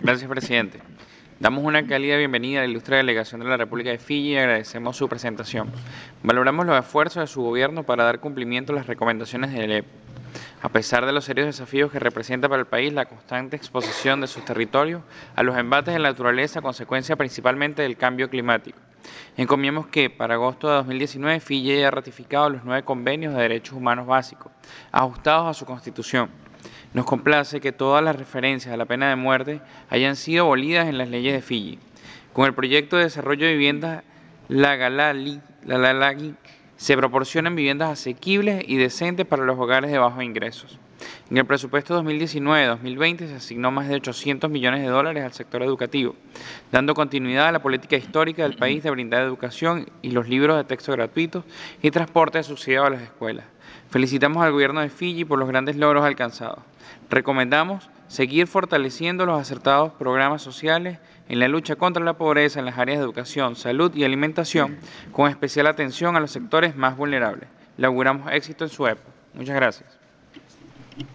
Gracias, presidente. Damos una cálida bienvenida a la ilustre delegación de la República de Fiyi y agradecemos su presentación. Valoramos los esfuerzos de su gobierno para dar cumplimiento a las recomendaciones del EP. A pesar de los serios desafíos que representa para el país la constante exposición de sus territorios a los embates de la naturaleza, consecuencia principalmente del cambio climático. Encomiamos que, para agosto de 2019, Fiyi haya ratificado los 9 convenios de derechos humanos básicos, ajustados a su Constitución. Nos complace que todas las referencias a la pena de muerte hayan sido abolidas en las leyes de Fiyi. Con el proyecto de desarrollo de viviendas Lalalagi se proporcionan viviendas asequibles y decentes para los hogares de bajos ingresos. En el presupuesto 2019-2020 se asignó más de 800 millones de dólares al sector educativo, dando continuidad a la política histórica del país de brindar educación y los libros de texto gratuitos y transporte subsidiado a las escuelas. Felicitamos al gobierno de Fiyi por los grandes logros alcanzados. Recomendamos seguir fortaleciendo los acertados programas sociales en la lucha contra la pobreza en las áreas de educación, salud y alimentación, con especial atención a los sectores más vulnerables. Le auguramos éxito en su época. Muchas gracias.